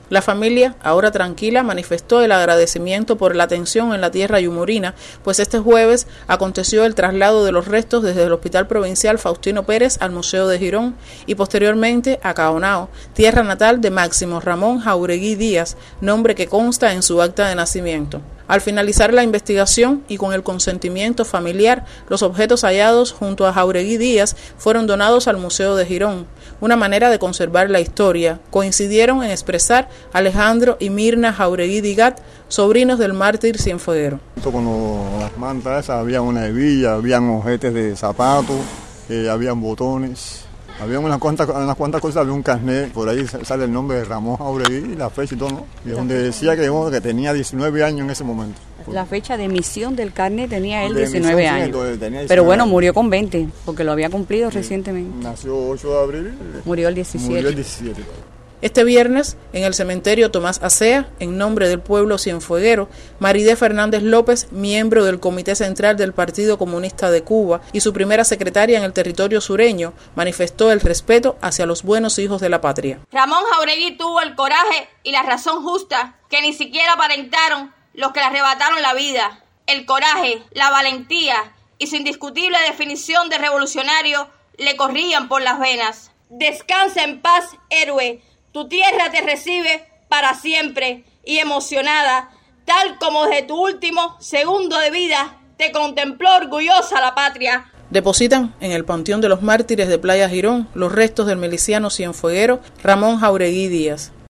La familia, ahora tranquila, manifestó el agradecimiento por la atención en la tierra yumurina, pues este jueves aconteció el traslado de los restos desde el Hospital Provincial Faustino Pérez al Museo de Girón y posteriormente a Caonao, tierra natal de Máximo Ramón Jauregui Díaz, nombre que consta en su acta de nacimiento. Al finalizar la investigación y con el consentimiento familiar, los objetos hallados junto a Jauregui Díaz fueron donados al Museo de Girón, una manera de conservar la historia. Coincidieron en expresar Alejandro y Mirna Jauregui Digat, sobrinos del mártir Cienfueguero. Con las mantas había una hebilla, habían ojetes de zapatos, habían botones. Había unas cuantas cosas, había un carnet, por ahí sale el nombre de Ramón Jauregui y la fecha y todo, ¿no? Y donde decía que tenía 19 años en ese momento. La fecha de emisión del carnet tenía él 19 años. Entonces, tenía 19 Pero bueno, años. Murió con 20, porque lo había cumplido recientemente. Nació 8 de abril. Murió el 17. Murió el 17. Este viernes, en el cementerio Tomás Acea, en nombre del pueblo cienfueguero, Maridé Fernández López, miembro del Comité Central del Partido Comunista de Cuba y su primera secretaria en el territorio sureño, manifestó el respeto hacia los buenos hijos de la patria. Ramón Jauregui tuvo el coraje y la razón justa que ni siquiera aparentaron los que le arrebataron la vida. El coraje, la valentía y su indiscutible definición de revolucionario le corrían por las venas. Descansa en paz, héroe. Tu tierra te recibe para siempre y emocionada, tal como desde tu último segundo de vida te contempló orgullosa la patria. Depositan en el Panteón de los Mártires de Playa Girón los restos del miliciano cienfueguero Ramón Jauregui Díaz.